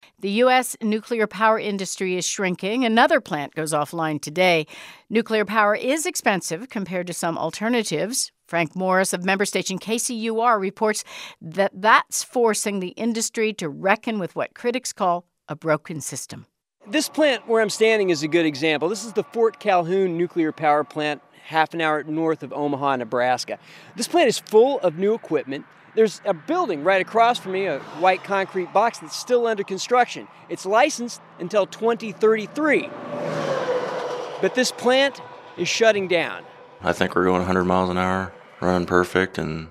The U.S. nuclear power industry is shrinking. Another plant goes offline today. Nuclear power is expensive compared to some alternatives. Frank Morris of member station KCUR reports that that's forcing the industry to reckon with what critics call a broken system. This plant where I'm standing is a good example. This is the Fort Calhoun nuclear power plant, half an hour north of Omaha, Nebraska. This plant is full of new equipment. There's a building right across from me, a white concrete box that's still under construction. It's licensed until 2033. But this plant is shutting down. I think we're going 100 miles an hour, running perfect, and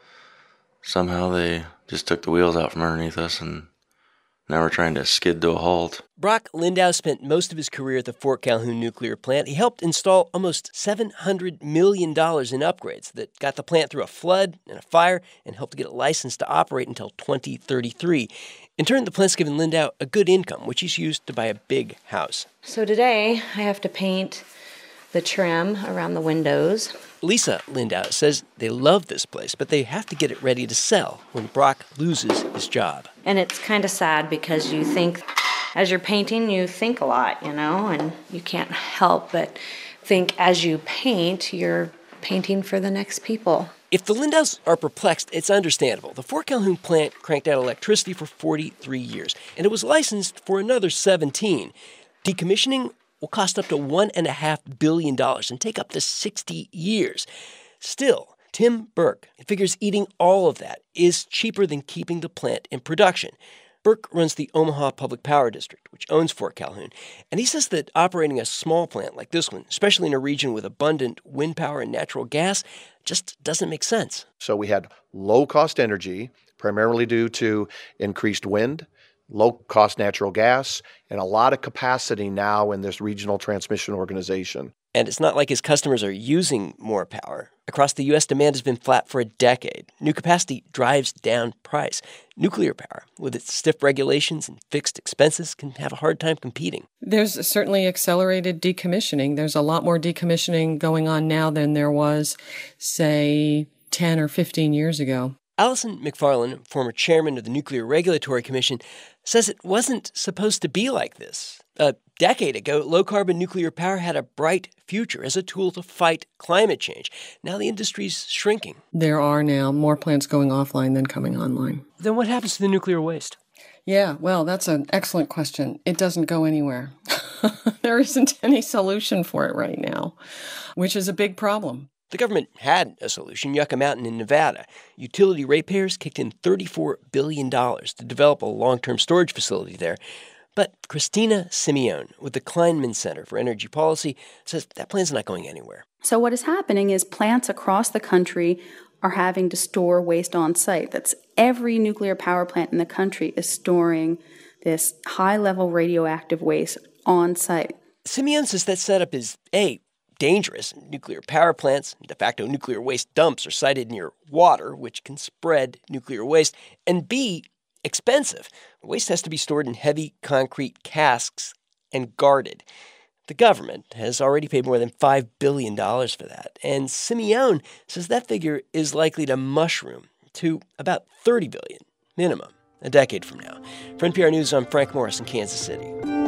somehow they just took the wheels out from underneath us, and now we're trying to skid to a halt. Brock Lindau spent most of his career at the Fort Calhoun nuclear plant. He helped install almost $700 million in upgrades that got the plant through a flood and a fire and helped to get it licensed to operate until 2033. In turn, the plant's given Lindau a good income, which he's used to buy a big house. So today, I have to paint the trim around the windows. Lisa Lindau says they love this place, but they have to get it ready to sell when Brock loses his job. And it's kind of sad because you think, as you're painting, you think a lot, and you can't help but think as you paint, you're painting for the next people. If the Lindaus are perplexed, it's understandable. The Fort Calhoun plant cranked out electricity for 43 years, and it was licensed for another 17. Decommissioning will cost up to $1.5 billion and take up to 60 years. Still, Tim Burke figures eating all of that is cheaper than keeping the plant in production. Burke runs the Omaha Public Power District, which owns Fort Calhoun, and he says that operating a small plant like this one, especially in a region with abundant wind power and natural gas, just doesn't make sense. So we had low-cost energy, primarily due to increased wind, low-cost natural gas, and a lot of capacity now in this regional transmission organization. And it's not like his customers are using more power. Across the U.S., demand has been flat for a decade. New capacity drives down price. Nuclear power, with its stiff regulations and fixed expenses, can have a hard time competing. There's certainly accelerated decommissioning. There's a lot more decommissioning going on now than there was, say, 10 or 15 years ago. Allison McFarland, former chairman of the Nuclear Regulatory Commission, says it wasn't supposed to be like this. A decade ago, low-carbon nuclear power had a bright future as a tool to fight climate change. Now the industry's shrinking. There are now more plants going offline than coming online. Then what happens to the nuclear waste? Yeah, well, that's an excellent question. It doesn't go anywhere. There isn't any solution for it right now, which is a big problem. The government had a solution, Yucca Mountain in Nevada. Utility ratepayers kicked in $34 billion to develop a long-term storage facility there. But Christina Simeone with the Kleinman Center for Energy Policy says that plan's not going anywhere. So what is happening is plants across the country are having to store waste on site. That's every nuclear power plant in the country is storing this high-level radioactive waste on site. Simeone says that setup is, A, dangerous. Nuclear power plants, de facto nuclear waste dumps, are sited near water, which can spread nuclear waste, and B, expensive. Waste has to be stored in heavy concrete casks and guarded. The government has already paid more than $5 billion for that, and Simeone says that figure is likely to mushroom to about $30 billion minimum a decade from now. For NPR News, I'm Frank Morris in Kansas City.